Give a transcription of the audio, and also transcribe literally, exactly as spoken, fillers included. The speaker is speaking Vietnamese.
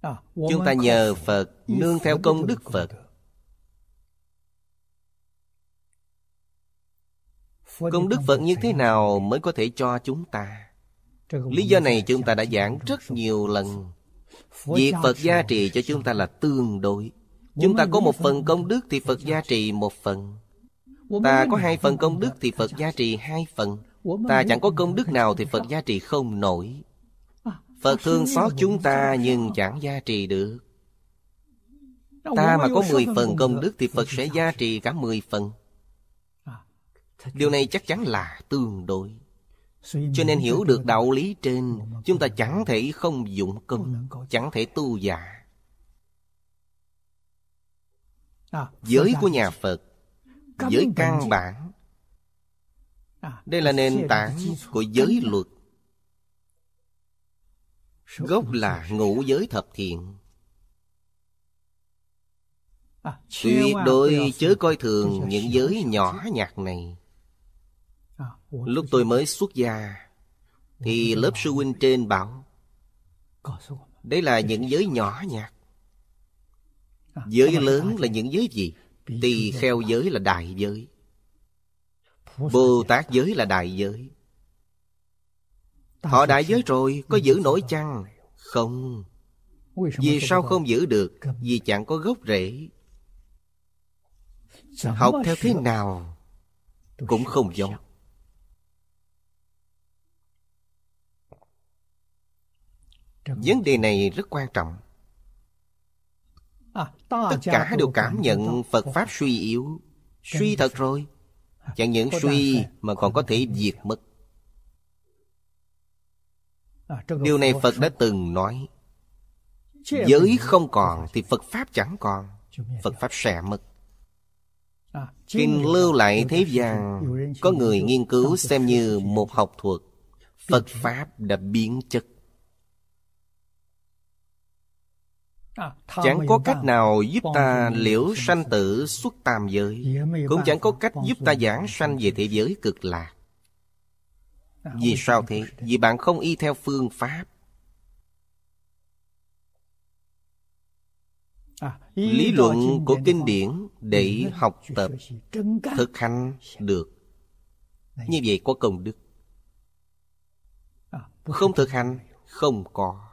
Chúng ta nhờ Phật, nương theo công đức Phật. Công đức Phật như thế nào mới có thể cho chúng ta? Lý do này chúng ta đã giảng rất nhiều lần. Việc Phật gia trì cho chúng ta là tương đối. Chúng ta có một phần công đức thì Phật gia trì một phần. Ta có hai phần công đức thì Phật gia trì hai phần. Ta chẳng có công đức nào thì Phật gia trì không nổi. Phật thương xót chúng ta nhưng chẳng gia trì được. Ta mà có mười phần công đức thì Phật sẽ gia trì cả mười phần. Điều này chắc chắn là tương đối. Cho nên hiểu được đạo lý trên, chúng ta chẳng thể không dụng công, chẳng thể tu giả. Giới của nhà Phật, giới căn bản, đây là nền tảng của giới luật. Gốc là ngũ giới thập thiện. Tuyệt đối chớ coi thường những giới nhỏ nhặt này. Lúc tôi mới xuất gia thì lớp sư huynh trên bảo đấy là những giới nhỏ nhặt. Giới lớn là những giới gì? Tỳ kheo giới là đại giới, Bồ Tát giới là đại giới. Họ đại giới rồi, có giữ nổi chăng? Không. Vì sao không giữ được? Vì chẳng có gốc rễ. Học theo thế nào cũng không giống. Vấn đề này rất quan trọng. Tất cả đều cảm nhận Phật Pháp suy yếu. Suy thật rồi. Chẳng những suy mà còn có thể diệt mất. Điều này Phật đã từng nói. Giới không còn thì Phật Pháp chẳng còn. Phật Pháp sẽ mất. Kinh lưu lại thế gian, có người nghiên cứu xem như một học thuật. Phật Pháp đã biến chất. Chẳng có cách nào giúp ta liễu sanh tử xuất tam giới, cũng chẳng có cách giúp ta giảng sanh về thế giới cực lạc. Vì sao thế? Vì bạn không y theo phương pháp. Lý luận của kinh điển để học tập, thực hành được. Như vậy có công đức. Không thực hành, không có.